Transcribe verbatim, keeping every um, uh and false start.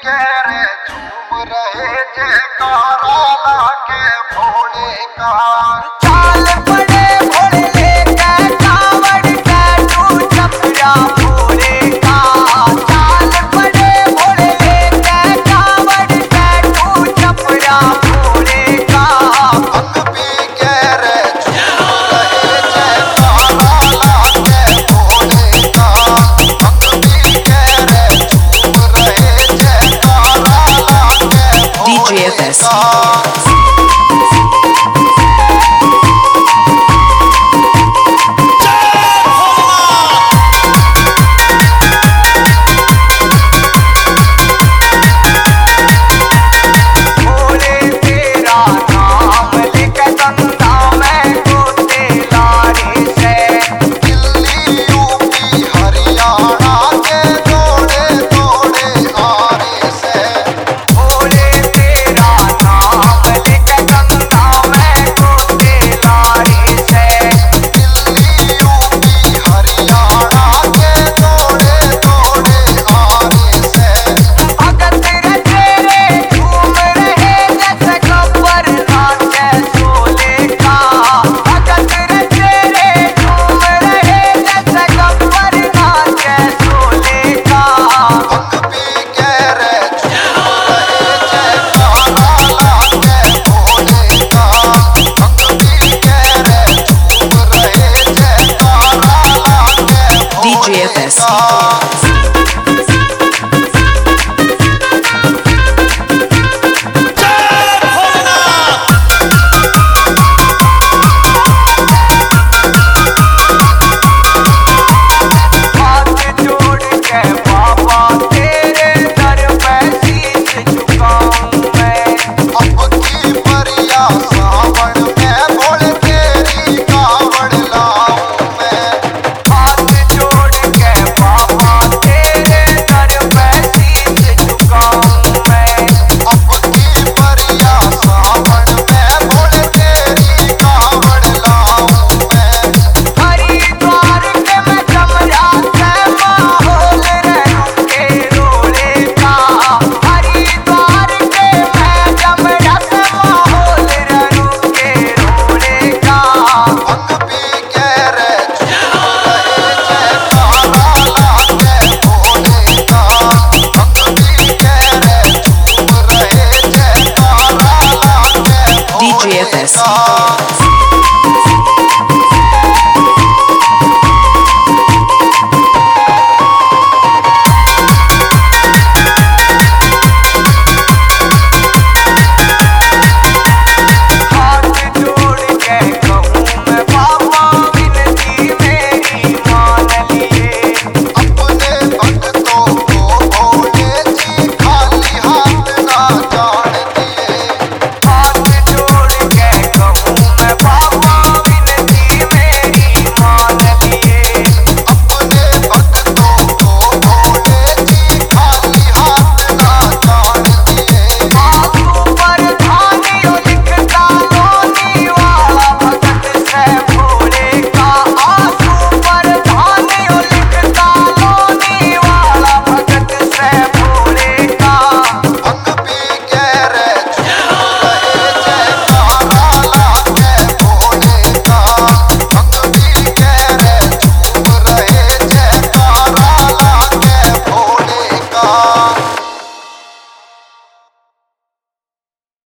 के रे झूम रहे जयकारा लाके भोले का। चाल पड़े भोले लेके कावड़ टैटू छपरा भोले का। चाल पड़े भोले लेके कावड़ टैटू छपरा भोले का। अंग पी के रे झूम रहे जयकारा लाके भोले का। अंग पी के रे झूम रहे जयकारा लाके D J F S.